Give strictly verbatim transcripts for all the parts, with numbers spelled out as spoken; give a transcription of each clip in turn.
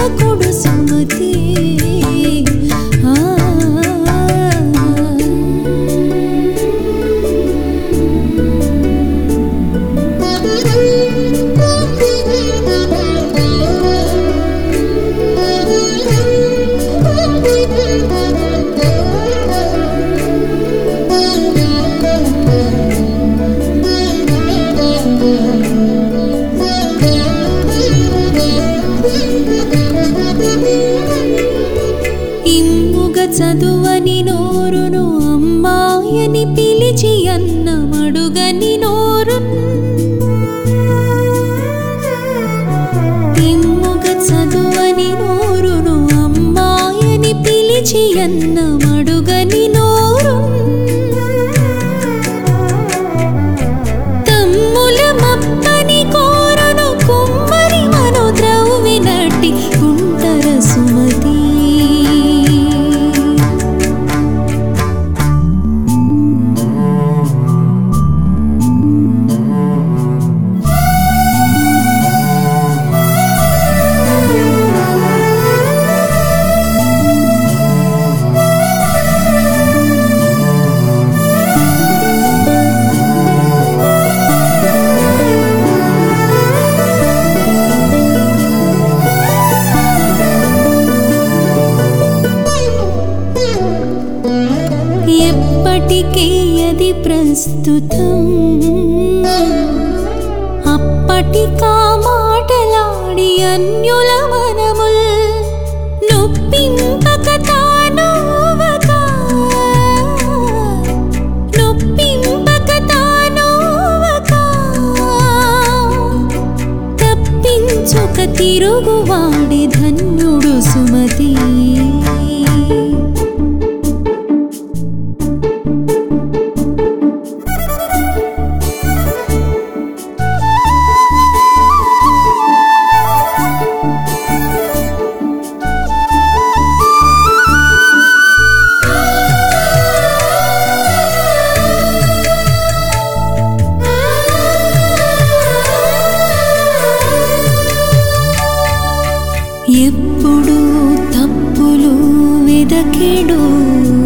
సేవకుడు సుమతి చదువని నోరును అమ్మాయని పిలిచి అన్నమడుగని నోరు తిమ్ముగ చదువని నోరును అమ్మాయని పిలిచి అన్నమడుగని నోరు తమ్ముల మప్పని కోరును కుమ్మరి మను ద్రవ్వినట్టి గుంటర సుమతి ఎప్పటికీ అది ప్రస్తుతం అప్పటికా మాటలాడి అన్యుల మనముల్ నొప్పింపక తానోవక నొప్పింపక తానోవక తప్పించుక తిరుగువాడి ధన్యుడు సుమతి ఎప్పుడు తప్పులు వెదకెడు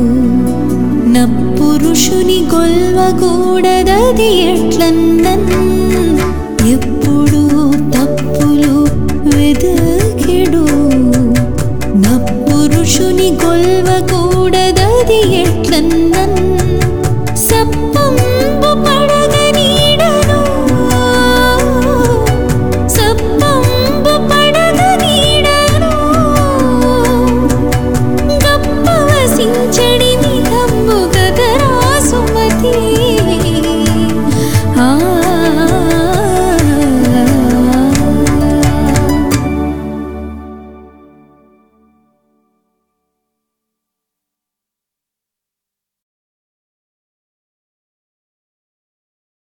నప్పురుషుని గొల్వగూడదది ఎట్లన్నన్